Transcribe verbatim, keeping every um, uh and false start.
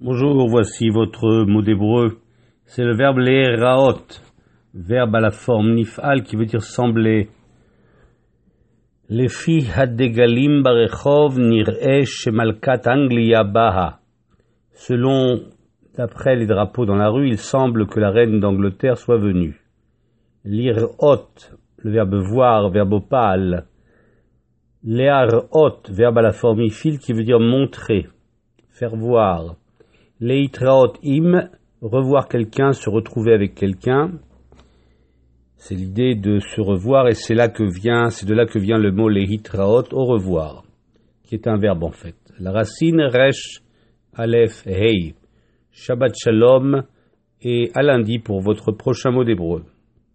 Bonjour, voici votre mot d'hébreu. C'est le verbe le'eraot, verbe à la forme nif'al qui veut dire sembler. Lefi haddegalim barechov nir'eh shemalkat Anglia baha. Selon, d'après les drapeaux dans la rue, il semble que la reine d'Angleterre soit venue. Lir'ot, le verbe voir, verbe pâle. Le'ar'ot, verbe à la forme ifil qui veut dire montrer, faire voir. Leitraot im, revoir quelqu'un, se retrouver avec quelqu'un. C'est l'idée de se revoir et c'est là que vient, c'est de là que vient le mot leitraot, au revoir, qui est un verbe en fait. La racine resh, aleph, hei. Shabbat shalom et à lundi pour votre prochain mot d'hébreu.